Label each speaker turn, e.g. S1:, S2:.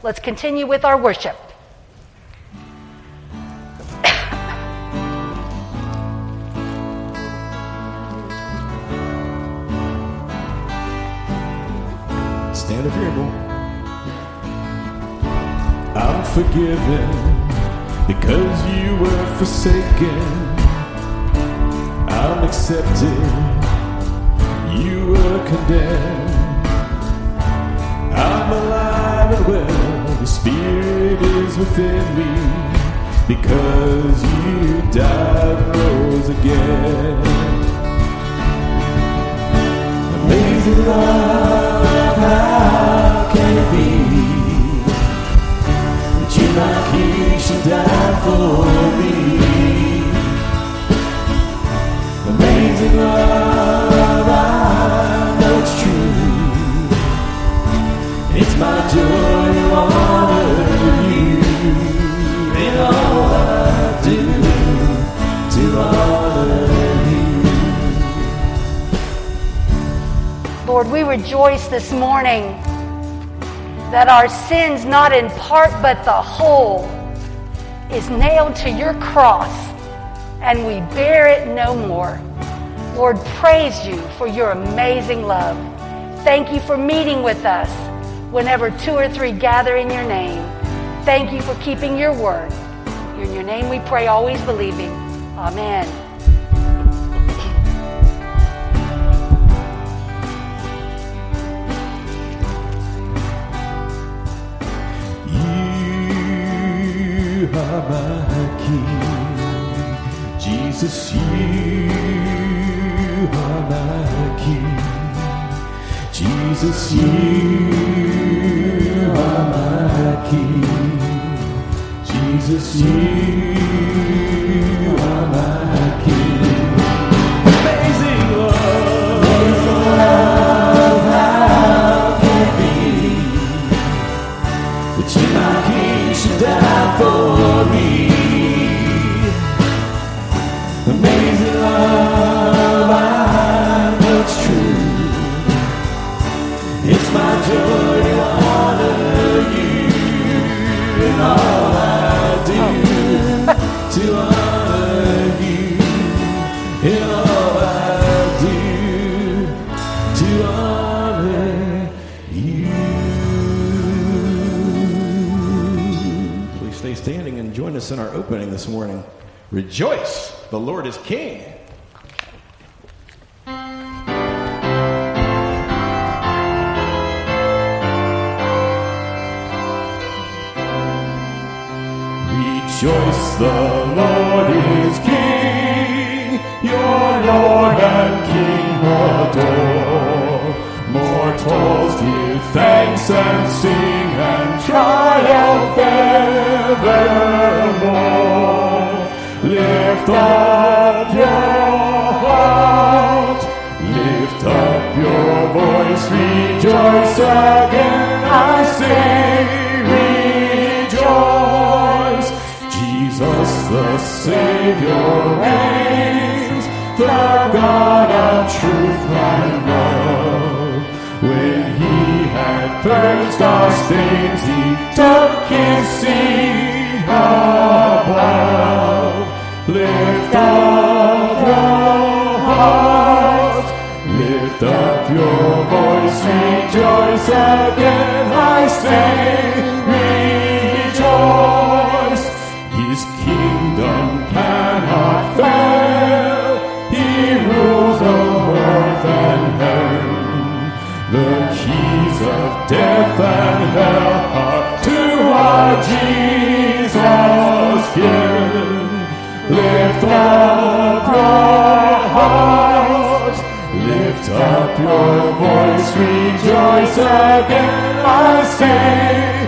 S1: Let's continue with our worship.
S2: Stand up here, boy. I'm forgiven because you were forsaken. I'm accepted, you were condemned. I'm alive and well, the Spirit is within me, because you died and rose again. Amazing love, how can it be that you, my King, should die for me? Amazing love, I know it's true. It's my joy to honor you in all I do, to honor you.
S1: Lord, we rejoice this morning that our sins, not in part but the whole, is nailed to your cross, and we bear it no more. Lord, praise you for your amazing love. Thank you for meeting with us whenever 2 or 3 gather in your name. Thank you for keeping your word. In your name we pray, always believing. Amen.
S2: You are my King, Jesus, you are my King, Jesus, you are my King, Jesus, you are my King. Amazing love, how can it be that you, my King, should die for me? Amazing love, I know it's true. It's my joy to honor you in all I do, to honor you in all I do, to honor you. Please stay standing and join us in our opening this morning. Rejoice, the Lord is King. Rejoice, the Lord is King, your Lord and King adore. Mortals give thanks and sing and triumph evermore. Lift up your heart, lift up your voice, rejoice again, I say, rejoice. Jesus the Savior reigns, the God of truth and love. When he had purged our stains, he took his seat above. Lift up your heart, lift up your voice, rejoice again, I say, rejoice. His kingdom cannot fail, he rules over earth and heaven. The keys of death and hell are to our Jesus given. Lift up your heart, lift up your voice, rejoice again, I say,